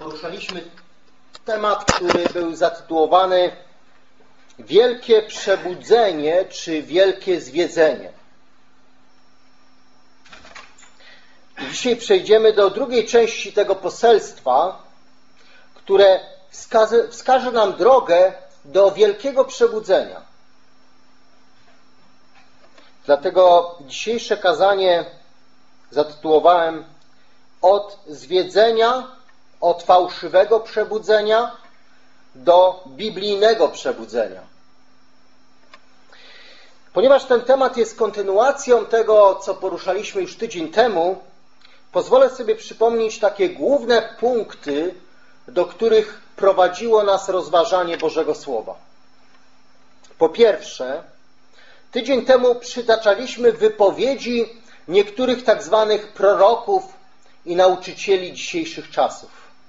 Poruszaliśmy temat, który był zatytułowany Wielkie Przebudzenie czy Wielkie Zwiedzenie. Dzisiaj przejdziemy do drugiej części tego poselstwa, które wskaże nam drogę do wielkiego przebudzenia. Dlatego dzisiejsze kazanie zatytułowałem Od zwiedzenia, od fałszywego przebudzenia do biblijnego przebudzenia. Ponieważ ten temat jest kontynuacją tego, co poruszaliśmy już tydzień temu, pozwolę sobie przypomnieć takie główne punkty, do których prowadziło nas rozważanie Bożego Słowa. Po pierwsze, tydzień temu przytaczaliśmy wypowiedzi niektórych tak zwanych proroków i nauczycieli dzisiejszych czasów.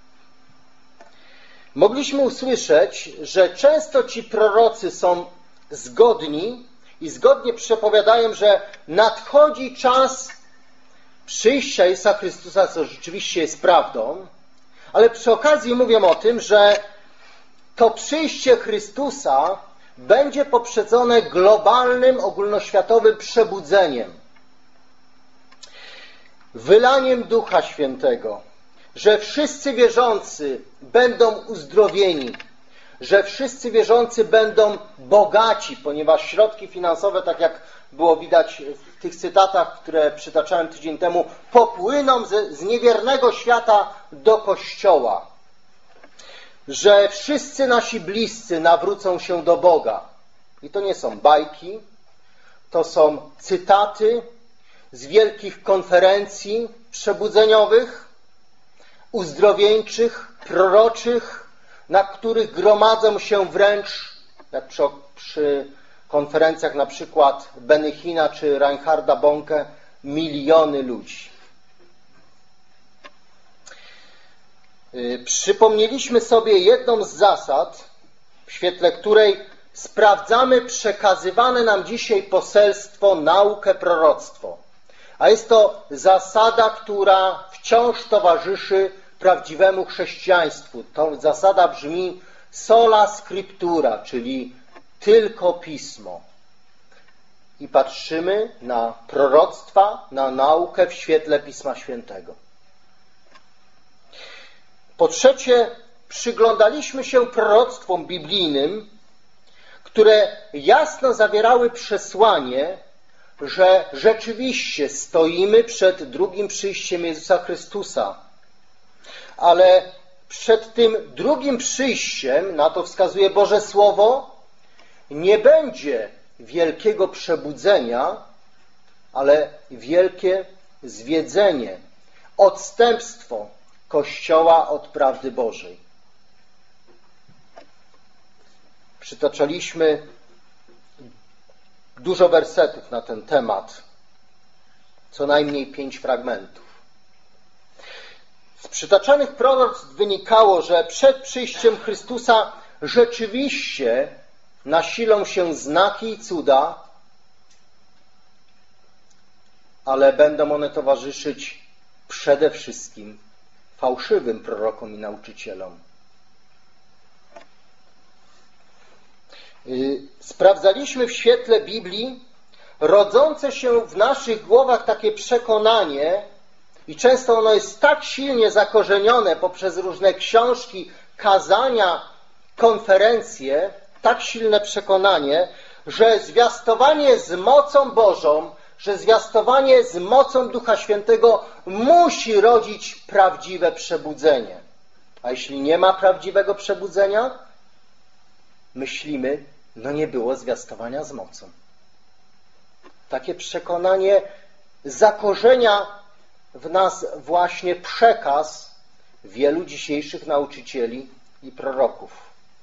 Mogliśmy usłyszeć, że często ci prorocy są zgodni i zgodnie przepowiadają, że nadchodzi czas przyjścia Jezusa Chrystusa, co rzeczywiście jest prawdą, ale przy okazji mówią o tym, że to przyjście Chrystusa będzie poprzedzone globalnym, ogólnoświatowym przebudzeniem, wylaniem Ducha Świętego, że wszyscy wierzący będą uzdrowieni, że wszyscy wierzący będą bogaci, ponieważ środki finansowe, tak jak było widać w tych cytatach, które przytaczałem tydzień temu, popłyną z niewiernego świata do Kościoła, że wszyscy nasi bliscy nawrócą się do Boga. I to nie są bajki, to są cytaty z wielkich konferencji przebudzeniowych, uzdrowieńczych, proroczych, na których gromadzą się wręcz, jak przy konferencjach na przykład Benny Hinna czy Reinharda Bonke, miliony ludzi. Przypomnieliśmy sobie jedną z zasad, w świetle której sprawdzamy przekazywane nam dzisiaj poselstwo, naukę, proroctwo. A jest to zasada, która wciąż towarzyszy prawdziwemu chrześcijaństwu. Ta zasada brzmi sola scriptura, czyli tylko Pismo. I patrzymy na proroctwa, na naukę w świetle Pisma Świętego. Po trzecie, przyglądaliśmy się proroctwom biblijnym, które jasno zawierały przesłanie, że rzeczywiście stoimy przed drugim przyjściem Jezusa Chrystusa. Ale przed tym drugim przyjściem, na to wskazuje Boże Słowo, nie będzie wielkiego przebudzenia, ale wielkie zwiedzenie, odstępstwo Kościoła od prawdy Bożej. Przytaczaliśmy dużo wersetów na ten temat, co najmniej 5 fragmentów. Z przytaczanych proroctw wynikało, że przed przyjściem Chrystusa rzeczywiście nasilą się znaki i cuda, ale będą one towarzyszyć przede wszystkim fałszywym prorokom i nauczycielom. Sprawdzaliśmy w świetle Biblii rodzące się w naszych głowach takie przekonanie, i często ono jest tak silnie zakorzenione poprzez różne książki, kazania, konferencje, tak silne przekonanie, że zwiastowanie z mocą Bożą, że zwiastowanie z mocą Ducha Świętego musi rodzić prawdziwe przebudzenie. A jeśli nie ma prawdziwego przebudzenia, myślimy, nie było zwiastowania z mocą. Takie przekonanie zakorzenia w nas właśnie przekaz wielu dzisiejszych nauczycieli i proroków.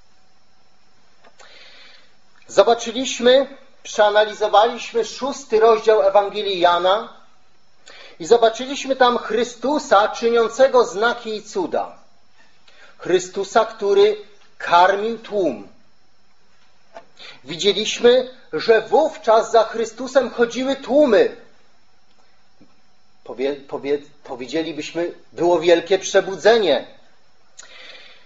Przeanalizowaliśmy 6 rozdział Ewangelii Jana i zobaczyliśmy tam Chrystusa czyniącego znaki i cuda. Chrystusa, który karmił tłum. Widzieliśmy, że wówczas za Chrystusem chodziły tłumy. Powiedzielibyśmy, było wielkie przebudzenie.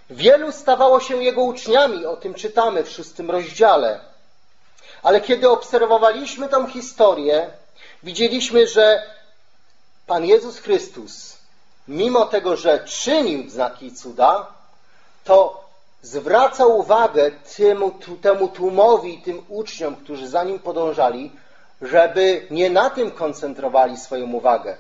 Wielu stawało się Jego uczniami, o tym czytamy w 6 rozdziale. Ale kiedy obserwowaliśmy tą historię, widzieliśmy, że Pan Jezus Chrystus, mimo tego, że czynił znaki i cuda, to zwracał uwagę temu tłumowi i tym uczniom, którzy za Nim podążali, żeby nie na tym koncentrowali swoją uwagę.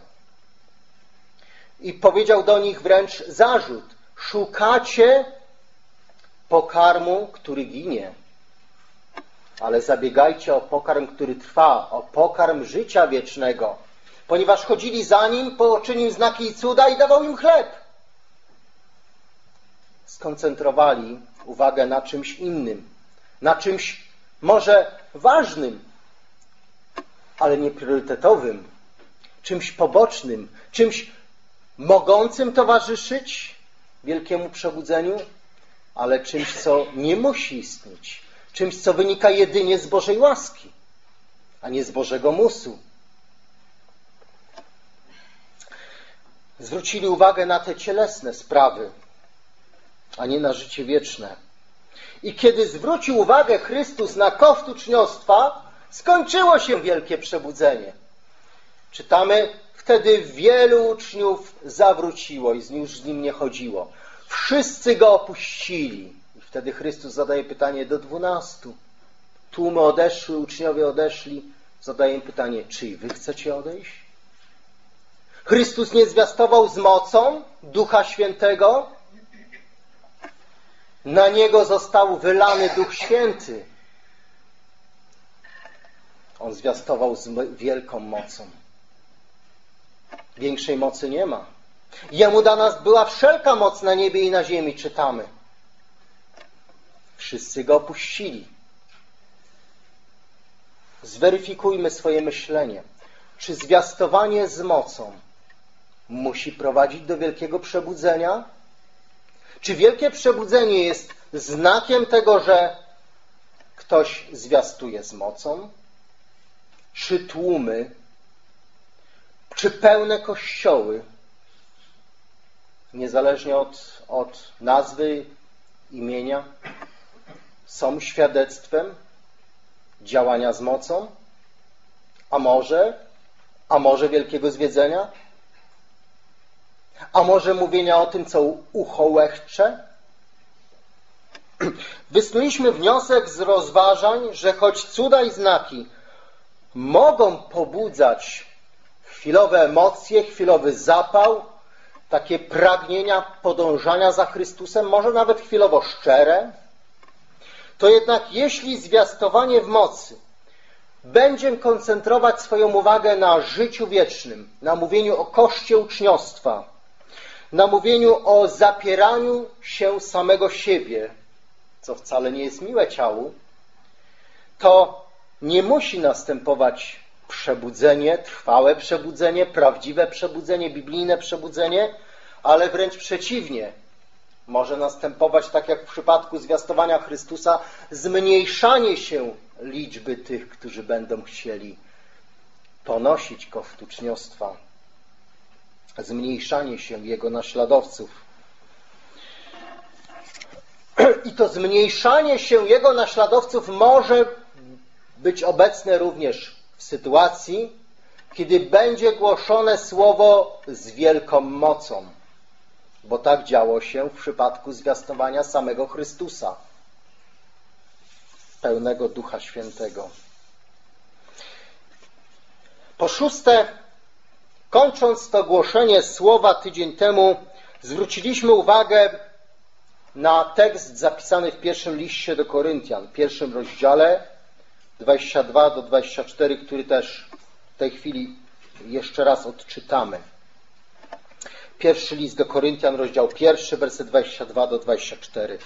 I powiedział do nich wręcz zarzut: szukacie pokarmu, który ginie, ale zabiegajcie o pokarm, który trwa, o pokarm życia wiecznego. Ponieważ chodzili za Nim, poczynił znaki i cuda i dawał im chleb. Skoncentrowali uwagę na czymś innym, na czymś może ważnym, ale nie priorytetowym, czymś pobocznym, czymś mogącym towarzyszyć wielkiemu przebudzeniu, ale czymś, co nie musi istnieć, czymś, co wynika jedynie z Bożej łaski, a nie z Bożego musu. Zwrócili uwagę na te cielesne sprawy, a nie na życie wieczne. I kiedy zwrócił uwagę Chrystus na koszt uczniostwa, skończyło się wielkie przebudzenie. Czytamy, wtedy wielu uczniów zawróciło i już z Nim nie chodziło. Wszyscy Go opuścili. I wtedy Chrystus zadaje pytanie do 12. Tłumy odeszły, uczniowie odeszli. Zadaje im pytanie, czy i wy chcecie odejść? Chrystus nie zwiastował z mocą Ducha Świętego. Na Niego został wylany Duch Święty. On zwiastował z wielką mocą. Większej mocy nie ma. Jemu dana była wszelka moc na niebie i na ziemi, czytamy. Wszyscy Go opuścili. Zweryfikujmy swoje myślenie. Czy zwiastowanie z mocą musi prowadzić do wielkiego przebudzenia? Czy wielkie przebudzenie jest znakiem tego, że ktoś zwiastuje z mocą? Czy tłumy, czy pełne kościoły, niezależnie od nazwy, imienia, są świadectwem działania z mocą? A może wielkiego zwiedzenia? A może mówienia o tym, co ucho łechcze? Wysnuliśmy wniosek z rozważań, że choć cuda i znaki mogą pobudzać chwilowe emocje, chwilowy zapał, takie pragnienia podążania za Chrystusem, może nawet chwilowo szczere, to jednak jeśli zwiastowanie w mocy będzie koncentrować swoją uwagę na życiu wiecznym, na mówieniu o koszcie uczniostwa, na mówieniu o zapieraniu się samego siebie, co wcale nie jest miłe ciału, to nie musi następować przebudzenie, trwałe przebudzenie, prawdziwe przebudzenie, biblijne przebudzenie, ale wręcz przeciwnie. Może następować, tak jak w przypadku zwiastowania Chrystusa, zmniejszanie się liczby tych, którzy będą chcieli ponosić koszt uczniostwa. Zmniejszanie się Jego naśladowców. I to zmniejszanie się Jego naśladowców może być obecne również w sytuacji, kiedy będzie głoszone słowo z wielką mocą. Bo tak działo się w przypadku zwiastowania samego Chrystusa, pełnego Ducha Świętego. Po szóste, kończąc to głoszenie słowa tydzień temu, zwróciliśmy uwagę na tekst zapisany w pierwszym liście do Koryntian, w pierwszym rozdziale, 22-24, który też w tej chwili jeszcze raz odczytamy. Pierwszy list do Koryntian, rozdział 1, werset 22-24.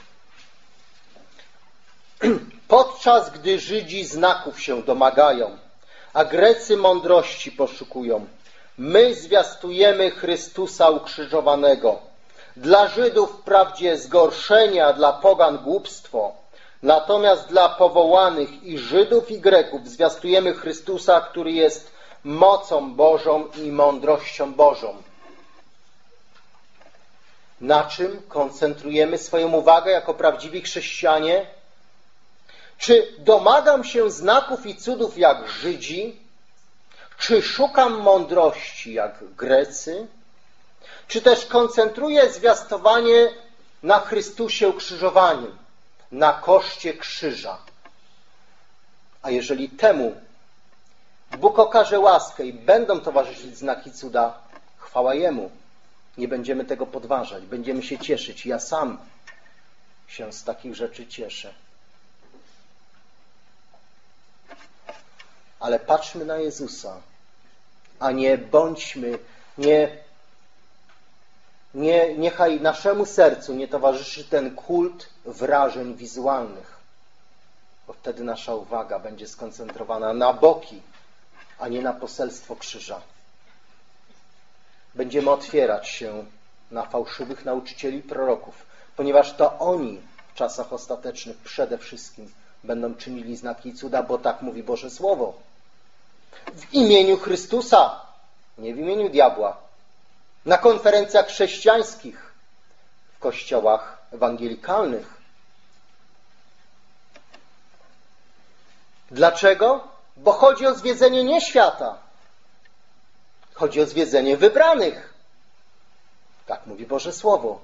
Podczas gdy Żydzi znaków się domagają, a Grecy mądrości poszukują, my zwiastujemy Chrystusa ukrzyżowanego. Dla Żydów wprawdzie zgorszenie, a dla pogan głupstwo. Natomiast dla powołanych i Żydów, i Greków zwiastujemy Chrystusa, który jest mocą Bożą i mądrością Bożą. Na czym koncentrujemy swoją uwagę jako prawdziwi chrześcijanie? Czy domagam się znaków i cudów jak Żydzi? Czy szukam mądrości jak Grecy? Czy też koncentruję zwiastowanie na Chrystusie ukrzyżowanym, na koszcie krzyża? A jeżeli temu Bóg okaże łaskę i będą towarzyszyć znaki cuda, chwała Jemu. Nie będziemy tego podważać, będziemy się cieszyć. Ja sam się z takich rzeczy cieszę. Ale patrzmy na Jezusa, a nie bądźmy, niechaj naszemu sercu nie towarzyszy ten kult wrażeń wizualnych, bo wtedy nasza uwaga będzie skoncentrowana na boki, a nie na poselstwo krzyża. Będziemy otwierać się na fałszywych nauczycieli i proroków, ponieważ to oni w czasach ostatecznych przede wszystkim będą czynili znaki i cuda, bo tak mówi Boże Słowo. W imieniu Chrystusa, nie w imieniu diabła. Na konferencjach chrześcijańskich, w kościołach ewangelikalnych. Dlaczego? Bo chodzi o zwiedzenie nie świata. Chodzi o zwiedzenie wybranych. Tak mówi Boże Słowo.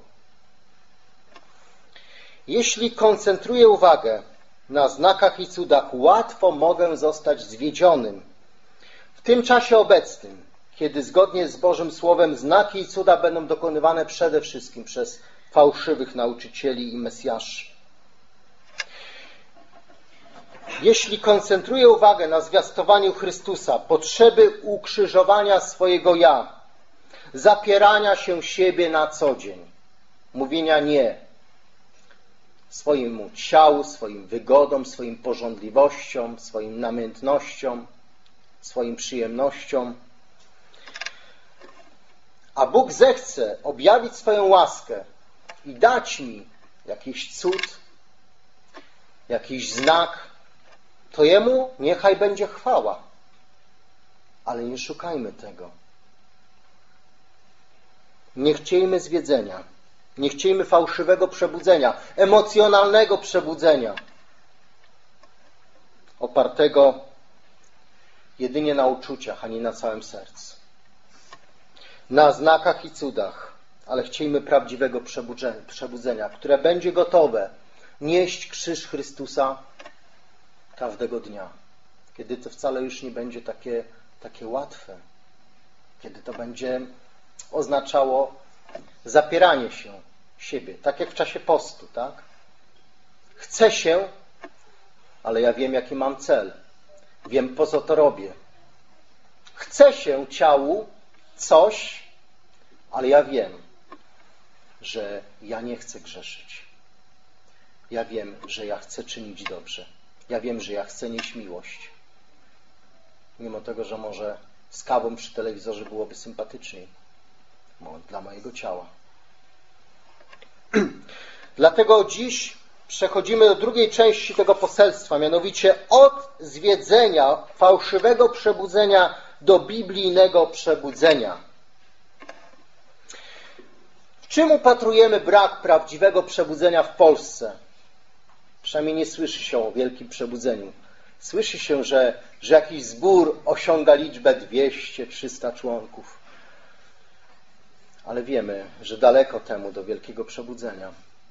Jeśli koncentruję uwagę na znakach i cudach, łatwo mogę zostać zwiedzionym. W tym czasie obecnym, kiedy zgodnie z Bożym Słowem znaki i cuda będą dokonywane przede wszystkim przez fałszywych nauczycieli i mesjaszy. Jeśli koncentruję uwagę na zwiastowaniu Chrystusa, potrzeby ukrzyżowania swojego ja, zapierania się siebie na co dzień, mówienia nie swojemu ciału, swoim wygodom, swoim pożądliwościom, swoim namiętnościom, swoim przyjemnościom, a Bóg zechce objawić swoją łaskę i dać mi jakiś cud, jakiś znak, to Jemu niechaj będzie chwała. Ale nie szukajmy tego. Nie chciejmy zwiedzenia. Nie chciejmy fałszywego przebudzenia, emocjonalnego przebudzenia, opartego jedynie na uczuciach, a nie na całym sercu. Na znakach i cudach, ale chciejmy prawdziwego przebudzenia, które będzie gotowe nieść krzyż Chrystusa każdego dnia. Kiedy to wcale już nie będzie takie łatwe. Kiedy to będzie oznaczało zapieranie się siebie. Tak jak w czasie postu, tak? Chcę się, ale ja wiem, jaki mam cel. Wiem, po co to robię. Chcę się ciału coś, ale ja wiem, że ja nie chcę grzeszyć. Ja wiem, że ja chcę czynić dobrze. Ja wiem, że ja chcę nieść miłość. Mimo tego, że może z kawą przy telewizorze byłoby sympatyczniej dla mojego ciała. Dlatego dziś przechodzimy do drugiej części tego poselstwa, mianowicie od zwiedzenia fałszywego przebudzenia do biblijnego przebudzenia. W czym upatrujemy brak prawdziwego przebudzenia w Polsce? Przynajmniej nie słyszy się o wielkim przebudzeniu. Słyszy się, że jakiś zbór osiąga liczbę 200-300 członków. Ale wiemy, że daleko temu do wielkiego przebudzenia.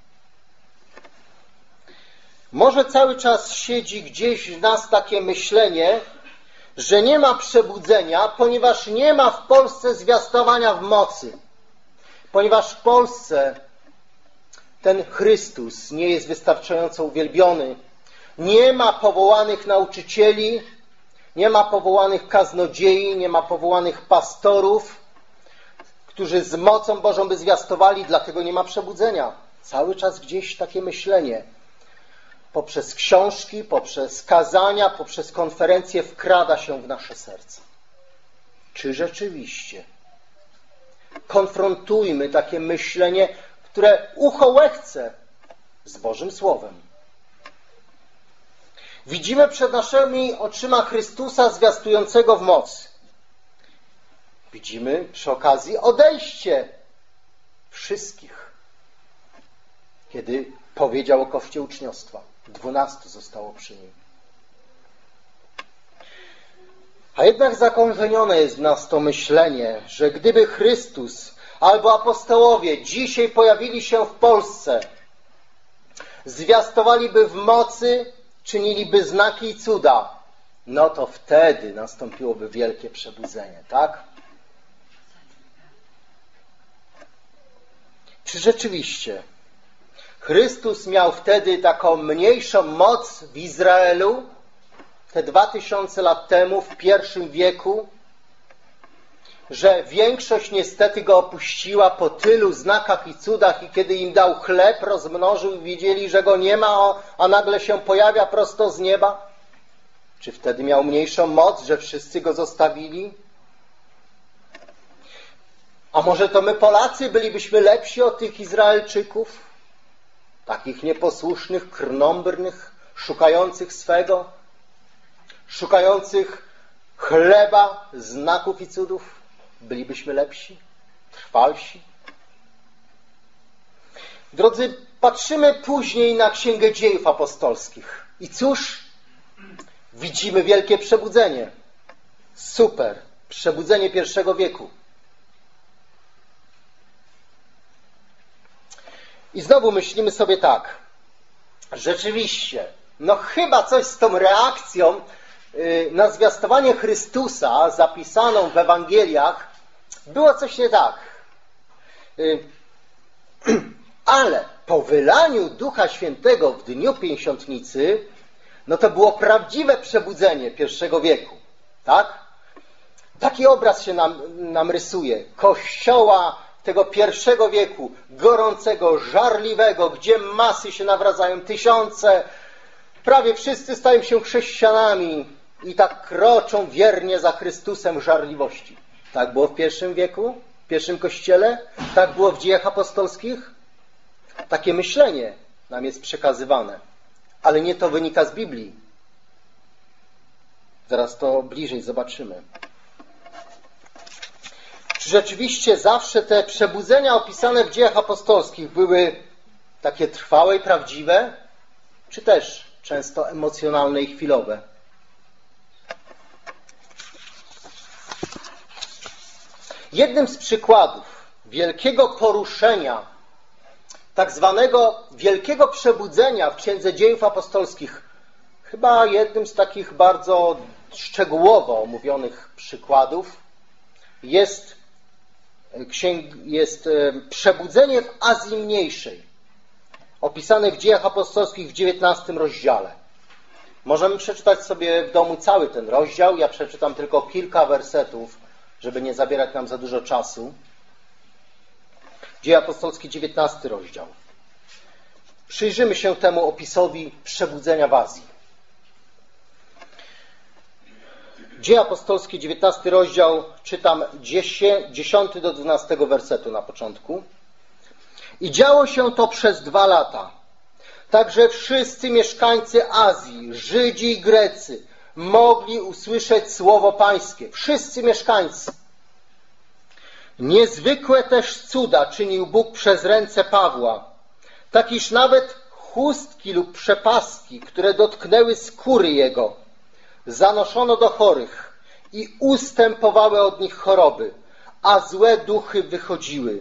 Może cały czas siedzi gdzieś w nas takie myślenie, że nie ma przebudzenia, ponieważ nie ma w Polsce zwiastowania w mocy. Ponieważ w Polsce ten Chrystus nie jest wystarczająco uwielbiony. Nie ma powołanych nauczycieli, nie ma powołanych kaznodziei, nie ma powołanych pastorów, którzy z mocą Bożą by zwiastowali, dlatego nie ma przebudzenia. Cały czas gdzieś takie myślenie poprzez książki, poprzez kazania, poprzez konferencje wkrada się w nasze serca. Czy rzeczywiście? Konfrontujmy takie myślenie, które ucho łechce z Bożym Słowem. Widzimy przed naszymi oczyma Chrystusa zwiastującego w mocy. Widzimy przy okazji odejście wszystkich kiedy powiedział o koszcie uczniostwa. 12 zostało przy nim. A jednak zakorzenione jest w nas to myślenie, że gdyby Chrystus albo apostołowie dzisiaj pojawili się w Polsce, zwiastowaliby w mocy, czyniliby znaki i cuda, no to wtedy nastąpiłoby wielkie przebudzenie, tak? Czy rzeczywiście Chrystus miał wtedy taką mniejszą moc w Izraelu, te 2000 lat temu, w I wieku, że większość niestety go opuściła po tylu znakach i cudach i kiedy im dał chleb, rozmnożył i widzieli, że go nie ma, a nagle się pojawia prosto z nieba? Czy wtedy miał mniejszą moc, że wszyscy go zostawili? A może to my Polacy bylibyśmy lepsi od tych Izraelczyków? Takich nieposłusznych, krnąbrnych, szukających swego, szukających chleba, znaków i cudów? Bylibyśmy lepsi, trwalsi? Drodzy, patrzymy później na Księgę Dziejów Apostolskich. I cóż? Widzimy wielkie przebudzenie. Super. Przebudzenie I wieku. I znowu myślimy sobie tak. Rzeczywiście, no chyba coś z tą reakcją na zwiastowanie Chrystusa zapisaną w Ewangeliach było coś nie tak. Ale po wylaniu Ducha Świętego w dniu Pięćdziesiątnicy, no to było prawdziwe przebudzenie I wieku. Tak? Taki obraz się nam rysuje. Kościoła tego I wieku, gorącego, żarliwego, gdzie masy się nawracają, tysiące, prawie wszyscy stają się chrześcijanami i tak kroczą wiernie za Chrystusem w żarliwości. Tak było w I wieku, w I Kościele? Tak było w Dziejach Apostolskich? Takie myślenie nam jest przekazywane. Ale nie to wynika z Biblii. Zaraz to bliżej zobaczymy. Czy rzeczywiście zawsze te przebudzenia opisane w Dziejach Apostolskich były takie trwałe i prawdziwe? Czy też często emocjonalne i chwilowe? Jednym z przykładów wielkiego poruszenia, tak zwanego wielkiego przebudzenia w Księdze Dziejów Apostolskich, chyba jednym z takich bardzo szczegółowo omówionych przykładów, jest przebudzenie w Azji Mniejszej, opisane w Dziejach Apostolskich w 19 rozdziale. Możemy przeczytać sobie w domu cały ten rozdział. Ja przeczytam tylko kilka wersetów, żeby nie zabierać nam za dużo czasu. Dzieje Apostolskie, 19 rozdział. Przyjrzymy się temu opisowi przebudzenia w Azji. Dzieje Apostolskie, 19 rozdział, czytam 10 do 12 wersetu na początku. I działo się to przez 2 lata. Także wszyscy mieszkańcy Azji, Żydzi i Grecy, mogli usłyszeć słowo Pańskie. Wszyscy mieszkańcy. Niezwykłe też cuda czynił Bóg przez ręce Pawła, tak iż nawet chustki lub przepaski, które dotknęły skóry jego, zanoszono do chorych i ustępowały od nich choroby, a złe duchy wychodziły.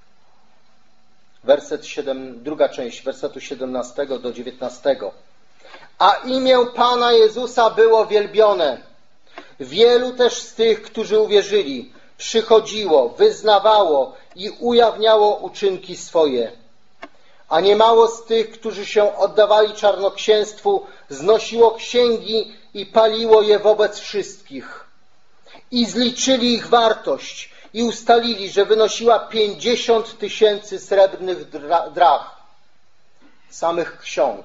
Druga część wersetu 17 do 19. A imię Pana Jezusa było wielbione. Wielu też z tych, którzy uwierzyli, przychodziło, wyznawało i ujawniało uczynki swoje. A niemało z tych, którzy się oddawali czarnoksięstwu, znosiło księgi i paliło je wobec wszystkich. I zliczyli ich wartość i ustalili, że wynosiła 50 000 srebrnych drachm. Samych ksiąg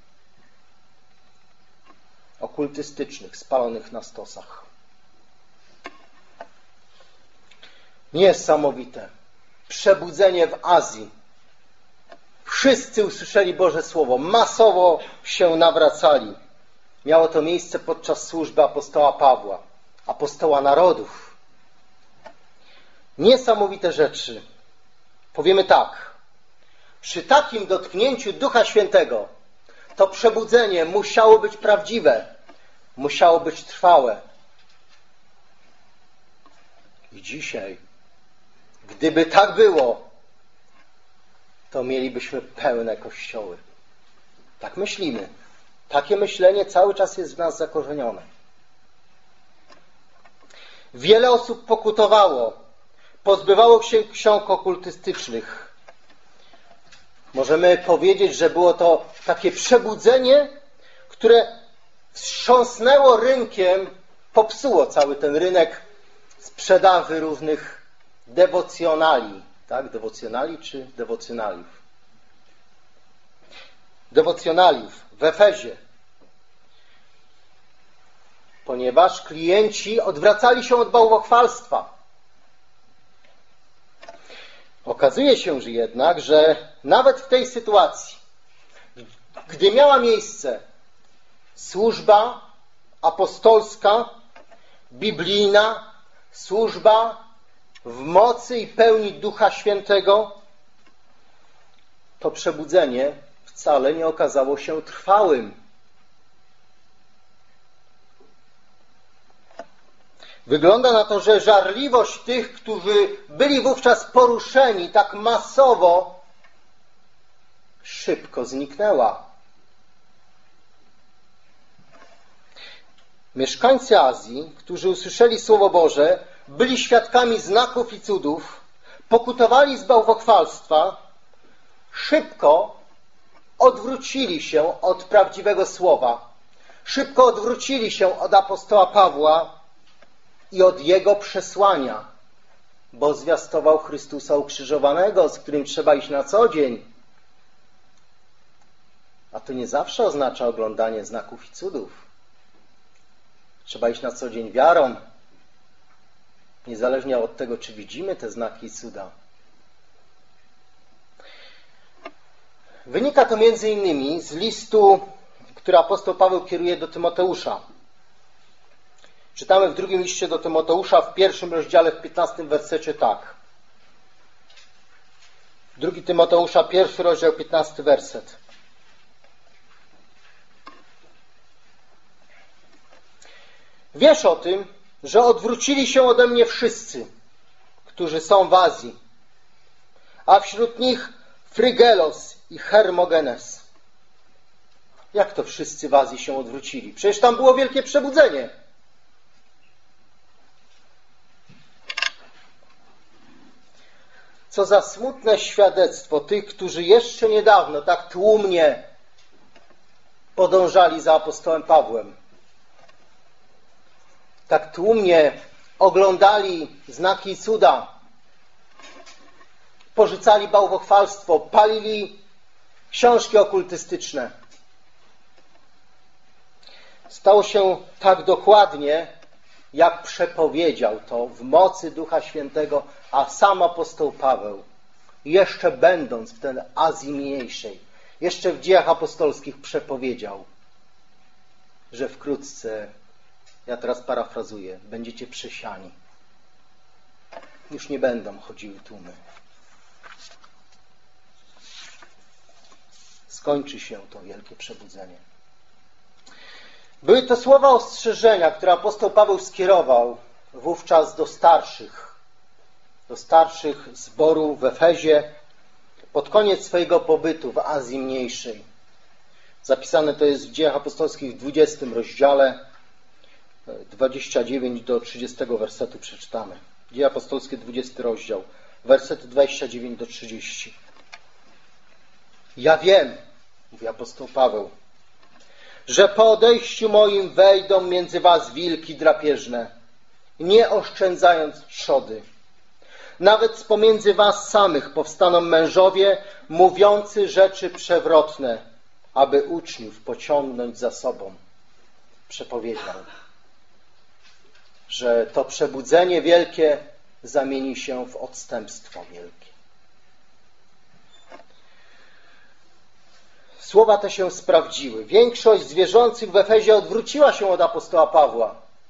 okultystycznych, spalonych na stosach. Niesamowite. Przebudzenie w Azji. Wszyscy usłyszeli Boże Słowo. Masowo się nawracali. Miało to miejsce podczas służby apostoła Pawła, apostoła narodów. Niesamowite rzeczy. Powiemy tak. przy takim dotknięciu Ducha Świętego to przebudzenie musiało być prawdziwe, musiało być trwałe. I dzisiaj, gdyby tak było, to mielibyśmy pełne kościoły. Tak myślimy. Takie myślenie cały czas jest w nas zakorzenione. Wiele osób pokutowało, pozbywało się ksiąg okultystycznych. Możemy powiedzieć, że było to takie przebudzenie, które wstrząsnęło rynkiem, popsuło cały ten rynek sprzedaży różnych dewocjonali. Tak? Dewocjonali czy dewocjonaliów? Dewocjonaliów w Efezie. Ponieważ klienci odwracali się od bałwochwalstwa. Okazuje się że jednak, że nawet w tej sytuacji, gdy miała miejsce służba apostolska, biblijna, służba w mocy i pełni Ducha Świętego, to przebudzenie wcale nie okazało się trwałym. Wygląda na to, że żarliwość tych, którzy byli wówczas poruszeni tak masowo, szybko zniknęła. Mieszkańcy Azji, którzy usłyszeli Słowo Boże, byli świadkami znaków i cudów, pokutowali z bałwochwalstwa, szybko odwrócili się od prawdziwego Słowa, szybko odwrócili się od apostoła Pawła i od jego przesłania, bo zwiastował Chrystusa ukrzyżowanego, z którym trzeba iść na co dzień. A to nie zawsze oznacza oglądanie znaków i cudów. Trzeba iść na co dzień wiarą, niezależnie od tego, czy widzimy te znaki i cuda. Wynika to między innymi z listu, który apostoł Paweł kieruje do Tymoteusza. Czytamy w drugim liście do Tymoteusza w 1 rozdziale, w 15 wersecie tak. 2 Tymoteusza, 1 rozdział, 15 werset. Wiesz o tym, że odwrócili się ode mnie wszyscy, którzy są w Azji, a wśród nich Frygelos i Hermogenes. Jak to wszyscy w Azji się odwrócili? Przecież tam było wielkie przebudzenie. Co za smutne świadectwo tych, którzy jeszcze niedawno tak tłumnie podążali za apostołem Pawłem. Tak tłumnie oglądali znaki i cuda, porzucali bałwochwalstwo, palili książki okultystyczne. Stało się tak dokładnie, jak przepowiedział to w mocy Ducha Świętego, a sam apostoł Paweł, jeszcze będąc w tej Azji Mniejszej, jeszcze w Dziejach Apostolskich przepowiedział, że wkrótce, ja teraz parafrazuję, będziecie przesiani. Już nie będą chodziły tłumy. Skończy się to wielkie przebudzenie. Były to słowa ostrzeżenia, które apostoł Paweł skierował wówczas do starszych zboru w Efezie pod koniec swojego pobytu w Azji Mniejszej. Zapisane to jest w Dziejach Apostolskich w 20 rozdziale, 29 do 30 wersetu przeczytamy. Dzieje Apostolskie, 20 rozdział, wersety 29 do 30. Ja wiem, mówi apostoł Paweł, że po odejściu moim wejdą między was wilki drapieżne, nie oszczędzając trzody. Nawet z pomiędzy was samych powstaną mężowie mówiący rzeczy przewrotne, aby uczniów pociągnąć za sobą. Przepowiedział, że to przebudzenie wielkie zamieni się w odstępstwo wielkie. Słowa te się sprawdziły. Większość z wierzących w Efezie odwróciła się od apostoła Pawła.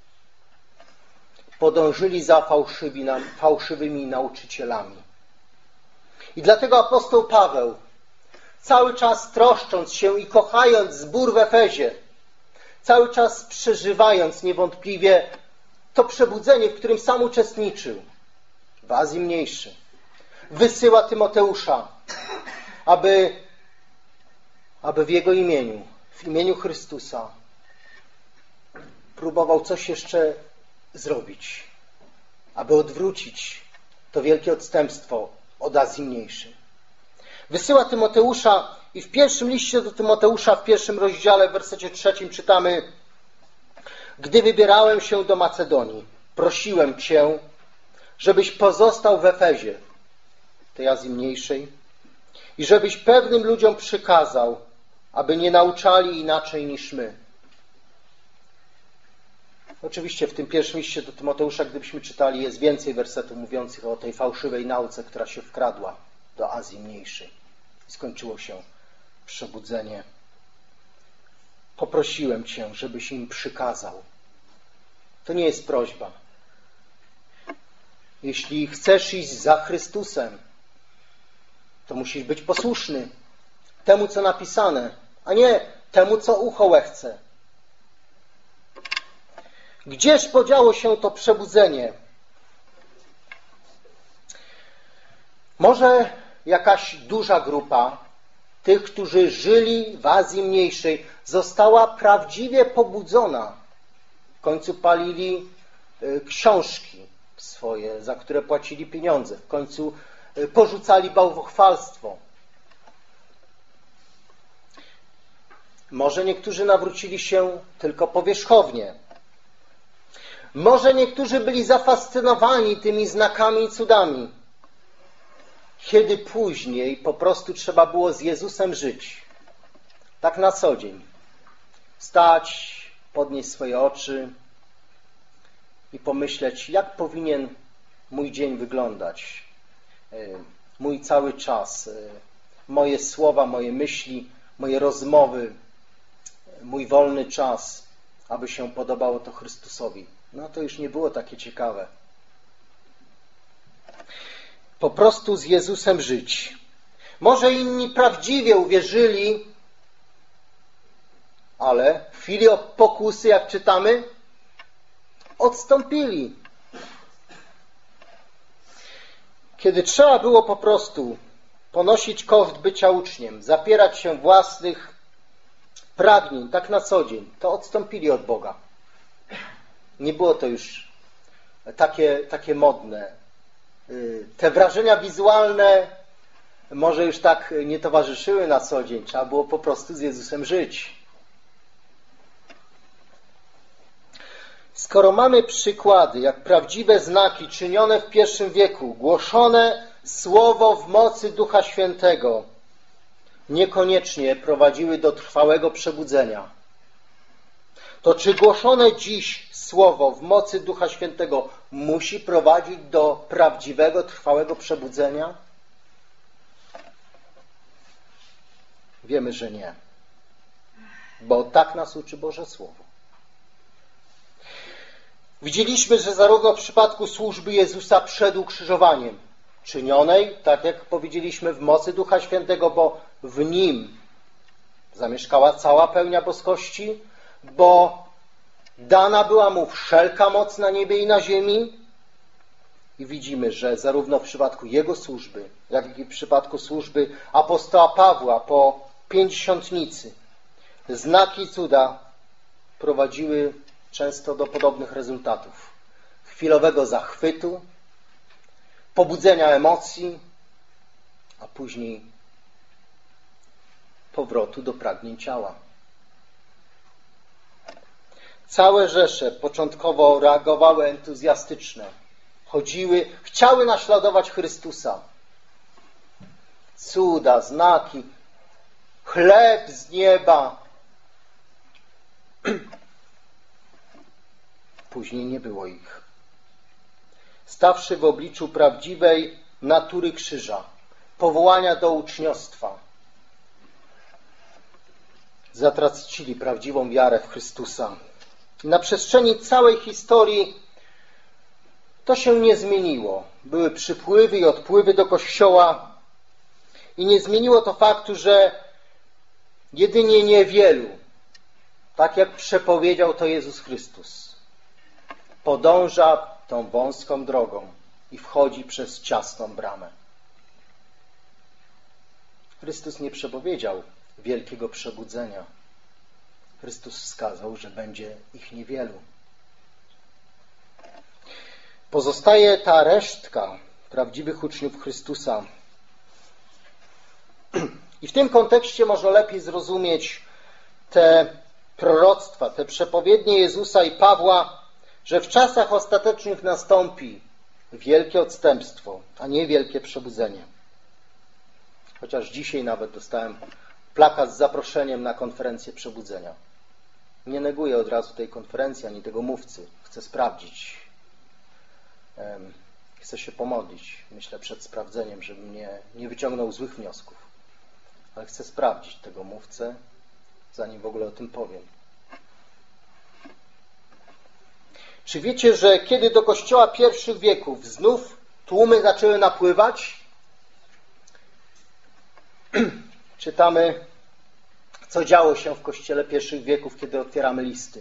Podążyli za fałszywymi nauczycielami. I dlatego apostoł Paweł cały czas troszcząc się i kochając zbór w Efezie, cały czas przeżywając niewątpliwie to przebudzenie, w którym sam uczestniczył w Azji Mniejszej, wysyła Tymoteusza, aby w Jego imieniu, w imieniu Chrystusa próbował coś jeszcze zrobić, aby odwrócić to wielkie odstępstwo od Azji Mniejszej. Wysyła Tymoteusza i w pierwszym liście do Tymoteusza, w 1 rozdziale, w wersecie 3 czytamy: Gdy wybierałem się do Macedonii, prosiłem Cię, żebyś pozostał w Efezie, tej Azji Mniejszej, i żebyś pewnym ludziom przykazał, aby nie nauczali inaczej niż my. Oczywiście w tym pierwszym liście do Tymoteusza, gdybyśmy czytali, jest więcej wersetów mówiących o tej fałszywej nauce, która się wkradła do Azji Mniejszej. I skończyło się przebudzenie. Poprosiłem Cię, żebyś im przykazał. To nie jest prośba. Jeśli chcesz iść za Chrystusem, to musisz być posłuszny temu, co napisane, a nie temu, co ucho łechce. Gdzież podziało się to przebudzenie? Może jakaś duża grupa tych, którzy żyli w Azji Mniejszej, została prawdziwie pobudzona. W końcu palili książki swoje, za które płacili pieniądze. W końcu porzucali bałwochwalstwo. Może niektórzy nawrócili się tylko powierzchownie. Może niektórzy byli zafascynowani tymi znakami i cudami, kiedy później po prostu trzeba było z Jezusem żyć. Tak na co dzień. Stać, podnieść swoje oczy i pomyśleć, jak powinien mój dzień wyglądać. Mój cały czas, moje słowa, moje myśli, moje rozmowy, mój wolny czas, aby się podobało to Chrystusowi. No to już nie było takie ciekawe. Po prostu z Jezusem żyć. Może inni prawdziwie uwierzyli, ale w chwili pokusy, jak czytamy, odstąpili. Kiedy trzeba było po prostu ponosić koszt bycia uczniem, zapierać się własnych pragnień, tak na co dzień, to odstąpili od Boga. Nie było to już takie modne. Te wrażenia wizualne może już tak nie towarzyszyły na co dzień. Trzeba było po prostu z Jezusem żyć. Skoro mamy przykłady, jak prawdziwe znaki czynione w I wieku, głoszone słowo w mocy Ducha Świętego, niekoniecznie prowadziły do trwałego przebudzenia, to czy głoszone dziś słowo w mocy Ducha Świętego musi prowadzić do prawdziwego, trwałego przebudzenia? Wiemy, że nie. Bo tak nas uczy Boże Słowo. Widzieliśmy, że zarówno w przypadku służby Jezusa przed ukrzyżowaniem, czynionej, tak jak powiedzieliśmy, w mocy Ducha Świętego, bo w Nim zamieszkała cała pełnia boskości, bo dana była Mu wszelka moc na niebie i na ziemi. I widzimy, że zarówno w przypadku Jego służby, jak i w przypadku służby apostoła Pawła po pięćdziesiątnicy, znaki i cuda prowadziły często do podobnych rezultatów. Chwilowego zachwytu, pobudzenia emocji, a później powrotu do pragnień ciała. Całe rzesze początkowo reagowały entuzjastyczne. Chodziły, chciały naśladować Chrystusa. Cuda, znaki, chleb z nieba. Później nie było ich. Stawszy w obliczu prawdziwej natury krzyża, powołania do uczniostwa, zatracili prawdziwą wiarę w Chrystusa. I na przestrzeni całej historii to się nie zmieniło. Były przypływy i odpływy do Kościoła i nie zmieniło to faktu, że jedynie niewielu, tak jak przepowiedział to Jezus Chrystus, podąża tą wąską drogą i wchodzi przez ciasną bramę. Chrystus nie przepowiedział wielkiego przebudzenia. Chrystus wskazał, że będzie ich niewielu. Pozostaje ta resztka prawdziwych uczniów Chrystusa. I w tym kontekście można lepiej zrozumieć te proroctwa, te przepowiednie Jezusa i Pawła, że w czasach ostatecznych nastąpi wielkie odstępstwo, a nie wielkie przebudzenie. Chociaż dzisiaj nawet dostałem plakat z zaproszeniem na konferencję przebudzenia. Nie neguję od razu tej konferencji, ani tego mówcy. Chcę sprawdzić. Chcę się pomodlić, myślę, przed sprawdzeniem, żebym nie wyciągnął złych wniosków. Ale chcę sprawdzić tego mówcę, zanim w ogóle o tym powiem. Czy wiecie, że kiedy do kościoła pierwszych wieków znów tłumy zaczęły napływać? Czytamy, co działo się w kościele pierwszych wieków, kiedy otwieramy listy.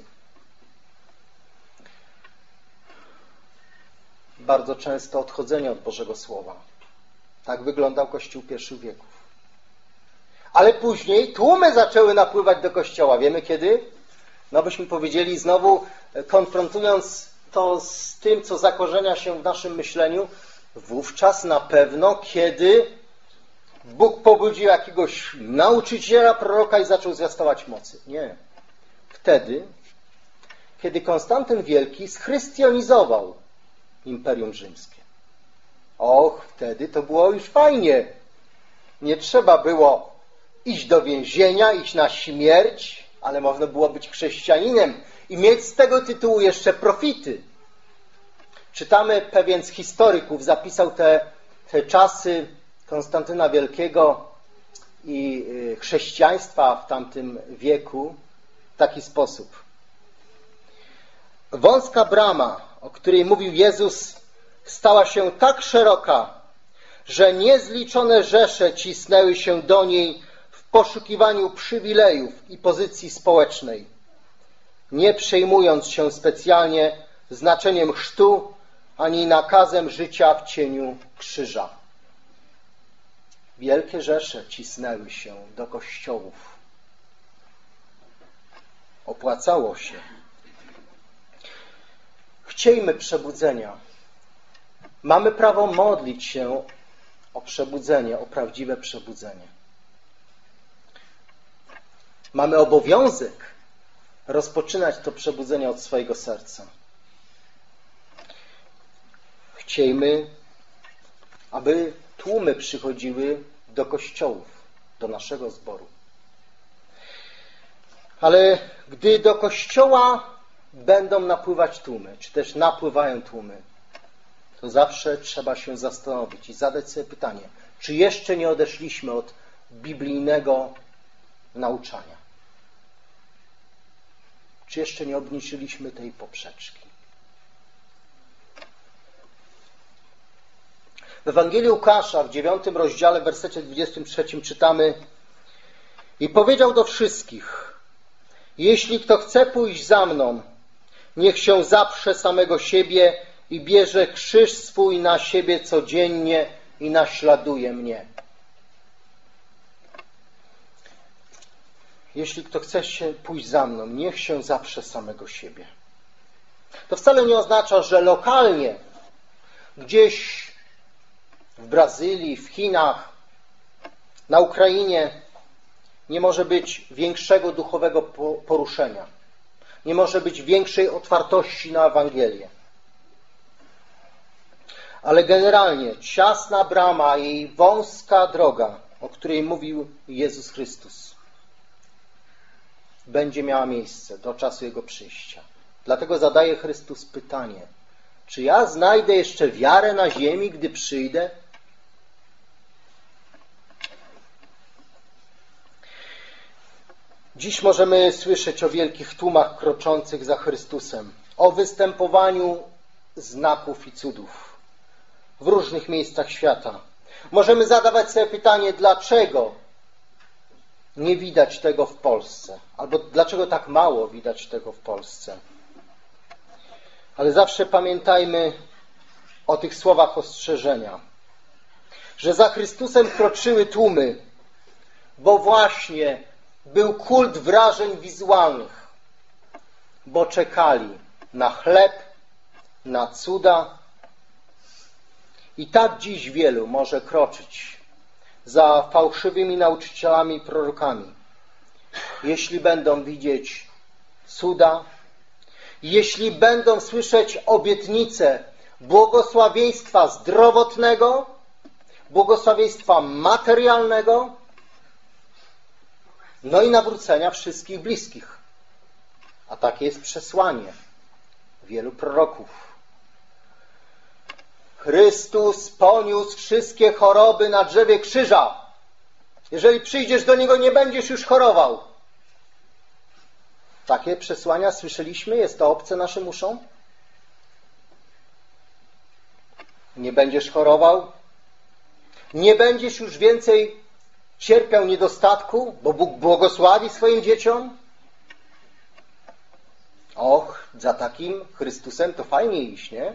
Bardzo często odchodzenie od Bożego Słowa. Tak wyglądał Kościół pierwszych wieków. Ale później tłumy zaczęły napływać do kościoła. Wiemy kiedy? No byśmy powiedzieli znowu, konfrontując to z tym, co zakorzenia się w naszym myśleniu, wówczas na pewno, kiedy Bóg pobudził jakiegoś nauczyciela, proroka i zaczął zwiastować mocy. Nie. Wtedy, kiedy Konstantyn Wielki schrystianizował Imperium Rzymskie. Och, wtedy to było już fajnie. Nie trzeba było iść do więzienia, iść na śmierć, ale można było być chrześcijaninem i mieć z tego tytułu jeszcze profity. Czytamy, pewien z historyków zapisał te czasy Konstantyna Wielkiego i chrześcijaństwa w tamtym wieku w taki sposób. Wąska brama, o której mówił Jezus, stała się tak szeroka, że niezliczone rzesze cisnęły się do niej w poszukiwaniu przywilejów i pozycji społecznej, nie przejmując się specjalnie znaczeniem chrztu ani nakazem życia w cieniu krzyża. Wielkie rzesze cisnęły się do kościołów. Opłacało się. Chciejmy przebudzenia. Mamy prawo modlić się o przebudzenie, o prawdziwe przebudzenie. Mamy obowiązek rozpoczynać to przebudzenie od swojego serca. Chciejmy, aby tłumy przychodziły do kościołów, do naszego zboru. Ale gdy do kościoła będą napływać tłumy, czy też napływają tłumy, to zawsze trzeba się zastanowić i zadać sobie pytanie, czy jeszcze nie odeszliśmy od biblijnego nauczania? Czy jeszcze nie obniżyliśmy tej poprzeczki? W Ewangelii Łukasza w 9 rozdziale, w wersecie 23 czytamy: i powiedział do wszystkich: jeśli kto chce pójść za mną, niech się zaprze samego siebie i bierze krzyż swój na siebie codziennie i naśladuje mnie. Jeśli kto chce się pójść za mną, niech się zaprze samego siebie. To wcale nie oznacza, że lokalnie, gdzieś w Brazylii, w Chinach, na Ukrainie nie może być większego duchowego poruszenia. Nie może być większej otwartości na Ewangelię. Ale generalnie ciasna brama i wąska droga, o której mówił Jezus Chrystus, będzie miała miejsce do czasu Jego przyjścia. Dlatego zadaje Chrystus pytanie: czy ja znajdę jeszcze wiarę na ziemi, gdy przyjdę? Dziś możemy słyszeć o wielkich tłumach kroczących za Chrystusem, o występowaniu znaków i cudów w różnych miejscach świata, Możemy zadawać sobie pytanie, dlaczego nie widać tego w Polsce? Albo dlaczego tak mało widać tego w Polsce? Ale zawsze pamiętajmy o tych słowach ostrzeżenia, że za Chrystusem kroczyły tłumy, bo właśnie był kult wrażeń wizualnych, bo czekali na chleb, na cuda. I tak dziś wielu może kroczyć za fałszywymi nauczycielami i prorokami, jeśli będą widzieć cuda, jeśli będą słyszeć obietnice błogosławieństwa zdrowotnego, błogosławieństwa materialnego, no i nawrócenia wszystkich bliskich. A takie jest przesłanie wielu proroków. Chrystus poniósł wszystkie choroby na drzewie krzyża. Jeżeli przyjdziesz do Niego, nie będziesz już chorował. Takie przesłania słyszeliśmy? Jest to obce naszym uszom? Nie będziesz chorował? Nie będziesz już więcej cierpiał niedostatku, bo Bóg błogosławi swoim dzieciom? Och, za takim Chrystusem to fajnie iść, nie?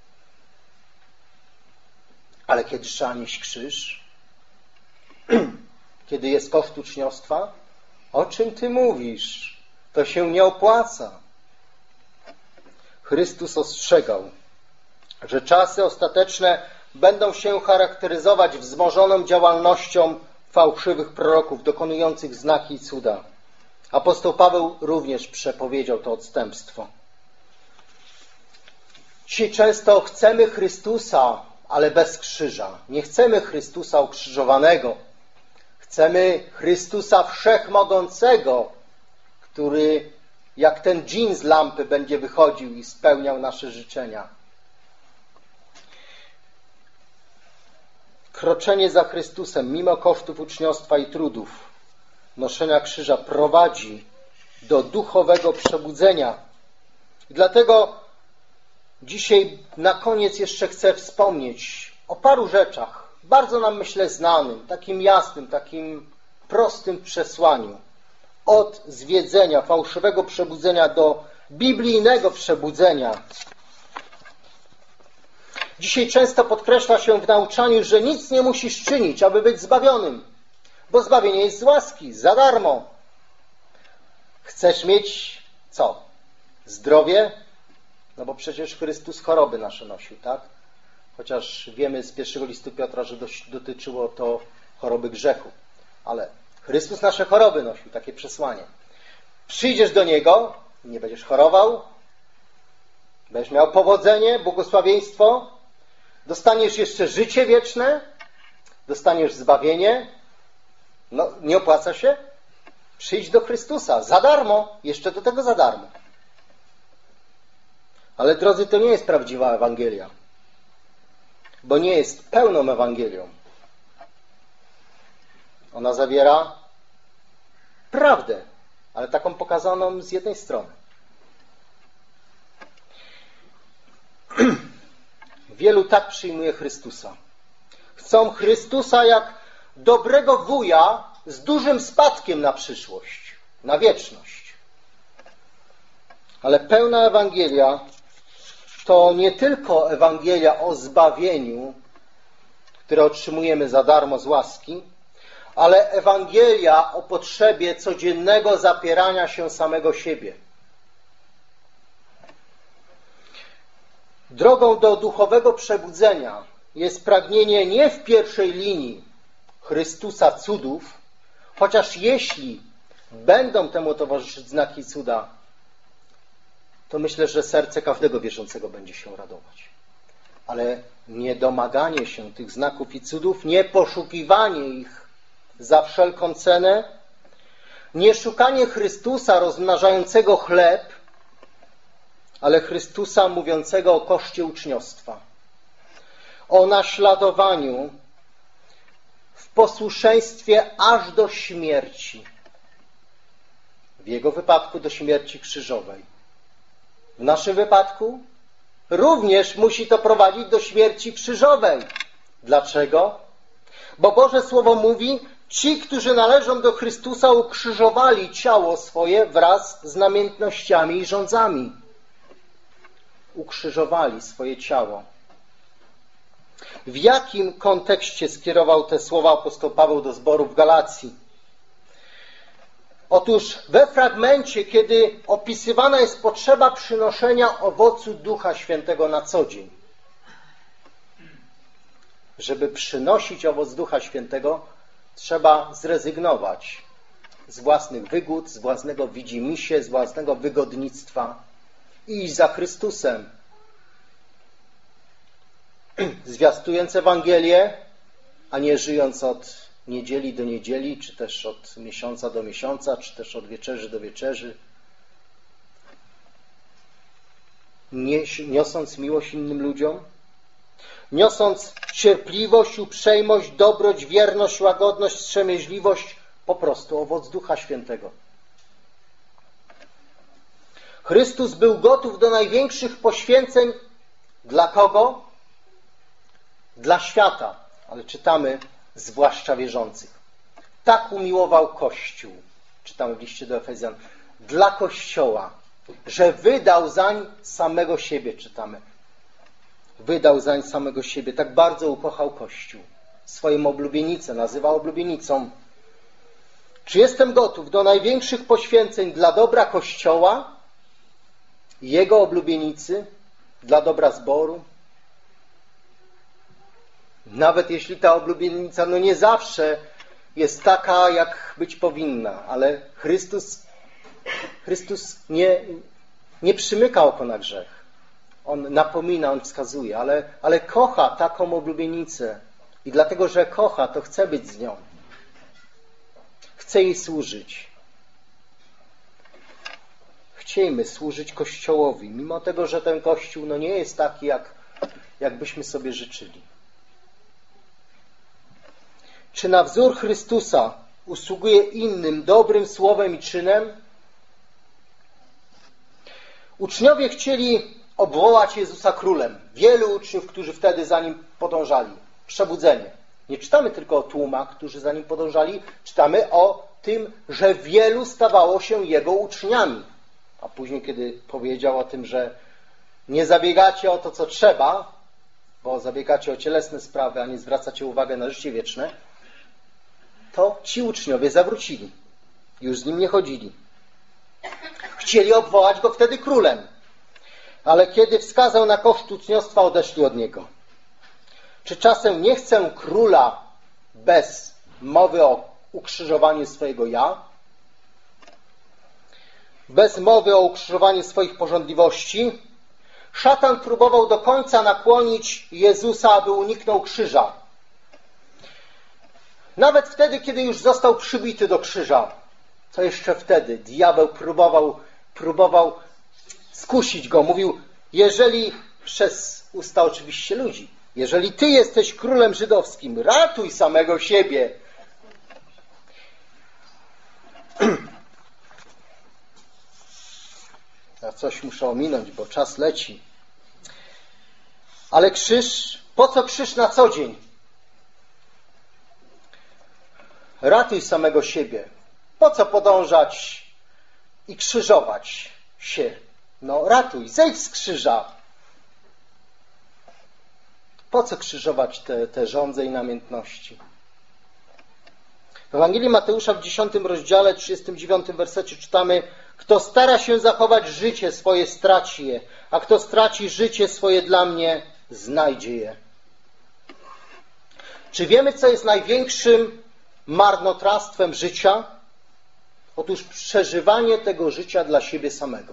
Ale kiedy trzeba nieść krzyż, kiedy jest koszt uczniostwa, o czym ty mówisz? To się nie opłaca. Chrystus ostrzegał, że czasy ostateczne będą się charakteryzować wzmożoną działalnością fałszywych proroków dokonujących znaki i cuda. Apostoł Paweł również przepowiedział to odstępstwo. Dzisiaj często chcemy Chrystusa, ale bez krzyża. Nie chcemy Chrystusa ukrzyżowanego. Chcemy Chrystusa wszechmogącego, który jak ten dżin z lampy będzie wychodził i spełniał nasze życzenia. Kroczenie za Chrystusem, mimo kosztów uczniostwa i trudów, noszenia krzyża, prowadzi do duchowego przebudzenia. I dlatego dzisiaj na koniec jeszcze chcę wspomnieć o paru rzeczach, bardzo nam, myślę, znanym, takim jasnym, takim prostym przesłaniu. Od zwiedzenia, fałszywego przebudzenia do biblijnego przebudzenia. Dzisiaj często podkreśla się w nauczaniu, że nic nie musisz czynić, aby być zbawionym, bo zbawienie jest z łaski, za darmo. Chcesz mieć co? Zdrowie? No bo przecież Chrystus choroby nasze nosił, tak? Chociaż wiemy z pierwszego listu Piotra, że dotyczyło to choroby grzechu. Ale Chrystus nasze choroby nosił, takie przesłanie. Przyjdziesz do Niego, nie będziesz chorował, będziesz miał powodzenie, błogosławieństwo, dostaniesz jeszcze życie wieczne, dostaniesz zbawienie. No, nie opłaca się? Przyjdź do Chrystusa za darmo, jeszcze do tego za darmo. Ale drodzy, to nie jest prawdziwa Ewangelia, bo nie jest pełną Ewangelią. Ona zawiera prawdę, ale taką pokazaną z jednej strony. Wielu tak przyjmuje Chrystusa. Chcą Chrystusa jak dobrego wuja z dużym spadkiem na przyszłość, na wieczność. Ale pełna Ewangelia to nie tylko Ewangelia o zbawieniu, które otrzymujemy za darmo z łaski, ale Ewangelia o potrzebie codziennego zapierania się samego siebie. Drogą do duchowego przebudzenia jest pragnienie nie w pierwszej linii Chrystusa cudów, chociaż jeśli będą temu towarzyszyć znaki cuda, to myślę, że serce każdego wierzącego będzie się radować. Ale nie domaganie się tych znaków i cudów, nie poszukiwanie ich za wszelką cenę, nie szukanie Chrystusa rozmnażającego chleb, ale Chrystusa mówiącego o koszcie uczniostwa, o naśladowaniu w posłuszeństwie aż do śmierci. W jego wypadku do śmierci krzyżowej. W naszym wypadku również musi to prowadzić do śmierci krzyżowej. Dlaczego? Bo Boże Słowo mówi, ci, którzy należą do Chrystusa, ukrzyżowali ciało swoje wraz z namiętnościami i żądzami. Ukrzyżowali swoje ciało. W jakim kontekście skierował te słowa apostoł Paweł do zboru w Galacji? Otóż we fragmencie, kiedy opisywana jest potrzeba przynoszenia owocu Ducha Świętego na co dzień. Żeby przynosić owoc Ducha Świętego, trzeba zrezygnować z własnych wygód, z własnego widzimisię, z własnego wygodnictwa i iść za Chrystusem. Zwiastując Ewangelię, a nie żyjąc od niedzieli do niedzieli, czy też od miesiąca do miesiąca, czy też od wieczerzy do wieczerzy. Niosąc miłość innym ludziom, niosąc cierpliwość, uprzejmość, dobroć, wierność, łagodność, wstrzemięźliwość, po prostu owoc Ducha Świętego. Chrystus był gotów do największych poświęceń. Dla kogo? Dla świata, ale czytamy zwłaszcza wierzących. Tak umiłował Kościół, czytamy w liście do Efezjan, dla Kościoła, że wydał zań samego siebie, czytamy. Wydał zań samego siebie. Tak bardzo ukochał Kościół. Swoją oblubienicę nazywał oblubienicą. Czy jestem gotów do największych poświęceń dla dobra Kościoła, jego oblubienicy, dla dobra zboru? Nawet jeśli ta oblubienica nie zawsze jest taka, jak być powinna, ale Chrystus nie przymyka oko na grzech. On napomina, on wskazuje, ale kocha taką oblubienicę i dlatego, że kocha, to chce być z nią. Chce jej służyć. Chciejmy służyć Kościołowi, mimo tego, że ten Kościół nie jest taki, jak byśmy sobie życzyli. Czy na wzór Chrystusa usługuje innym dobrym słowem i czynem? Uczniowie chcieli obwołać Jezusa królem. Wielu uczniów, którzy wtedy za Nim podążali. Przebudzenie. Nie czytamy tylko o tłumach, którzy za Nim podążali. Czytamy o tym, że wielu stawało się Jego uczniami. A później, kiedy powiedział o tym, że nie zabiegacie o to, co trzeba, bo zabiegacie o cielesne sprawy, a nie zwracacie uwagę na życie wieczne, to ci uczniowie zawrócili. Już z Nim nie chodzili. Chcieli obwołać Go wtedy królem. Ale kiedy wskazał na koszt uczniostwa, odeszli od Niego. Czy czasem nie chcę króla bez mowy o ukrzyżowaniu swojego ja? Bez mowy o ukrzyżowaniu swoich pożądliwości? Szatan próbował do końca nakłonić Jezusa, aby uniknął krzyża. Nawet wtedy, kiedy już został przybity do krzyża, to jeszcze wtedy diabeł próbował skusić Go. Mówił, jeżeli, przez usta oczywiście ludzi, jeżeli Ty jesteś królem żydowskim, ratuj samego siebie. Ja coś muszę ominąć, bo czas leci. Ale krzyż, po co krzyż na co dzień? Ratuj samego siebie. Po co podążać i krzyżować się? Ratuj, zejdź z krzyża. Po co krzyżować te żądze i namiętności? W Ewangelii Mateusza w 10 rozdziale, 39 wersecie czytamy: kto stara się zachować życie swoje, straci je, a kto straci życie swoje dla mnie, znajdzie je. Czy wiemy, co jest największym marnotrawstwem życia? Otóż przeżywanie tego życia dla siebie samego.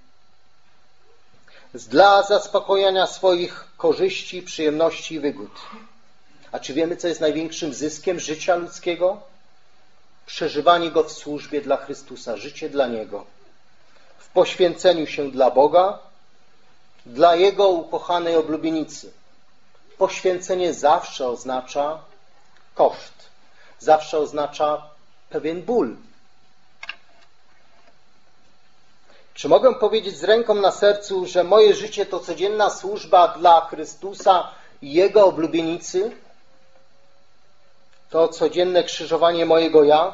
Dla zaspokojenia swoich korzyści, przyjemności i wygód. A czy wiemy, co jest największym zyskiem życia ludzkiego? Przeżywanie go w służbie dla Chrystusa, życie dla Niego. W poświęceniu się dla Boga, dla Jego ukochanej oblubienicy. Poświęcenie zawsze oznacza koszt. Zawsze oznacza pewien ból. Czy mogę powiedzieć z ręką na sercu, że moje życie to codzienna służba dla Chrystusa i Jego oblubienicy? to codzienne krzyżowanie mojego ja.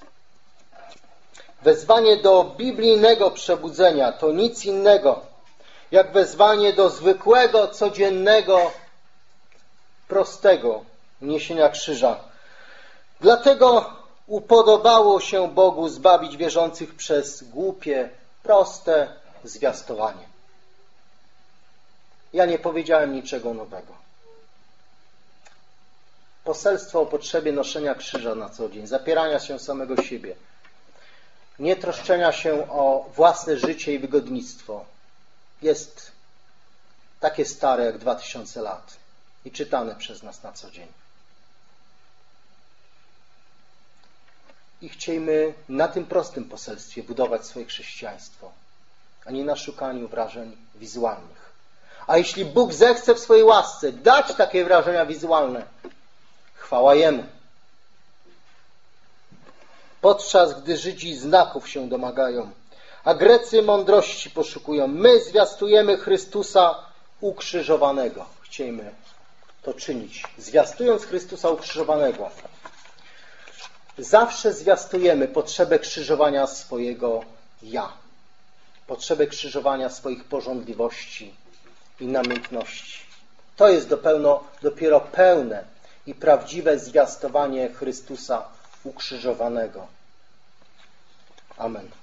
Wezwanie do biblijnego przebudzenia to nic innego jak wezwanie do zwykłego, codziennego, prostego niesienia krzyża. Dlatego upodobało się Bogu zbawić wierzących przez głupie, proste zwiastowanie. Ja nie powiedziałem niczego nowego. Poselstwo o potrzebie noszenia krzyża na co dzień, zapierania się samego siebie, nie troszczenia się o własne życie i wygodnictwo jest takie stare jak 2000 lat i czytane przez nas na co dzień. I chciejmy na tym prostym poselstwie budować swoje chrześcijaństwo, a nie na szukaniu wrażeń wizualnych. A jeśli Bóg zechce w swojej łasce dać takie wrażenia wizualne, chwała Jemu. Podczas gdy Żydzi znaków się domagają, a Grecy mądrości poszukują, my zwiastujemy Chrystusa ukrzyżowanego. Chciejmy to czynić, zwiastując Chrystusa ukrzyżowanego. Zawsze zwiastujemy potrzebę krzyżowania swojego ja, potrzebę krzyżowania swoich pożądliwości i namiętności. To jest dopiero pełne i prawdziwe zwiastowanie Chrystusa ukrzyżowanego. Amen.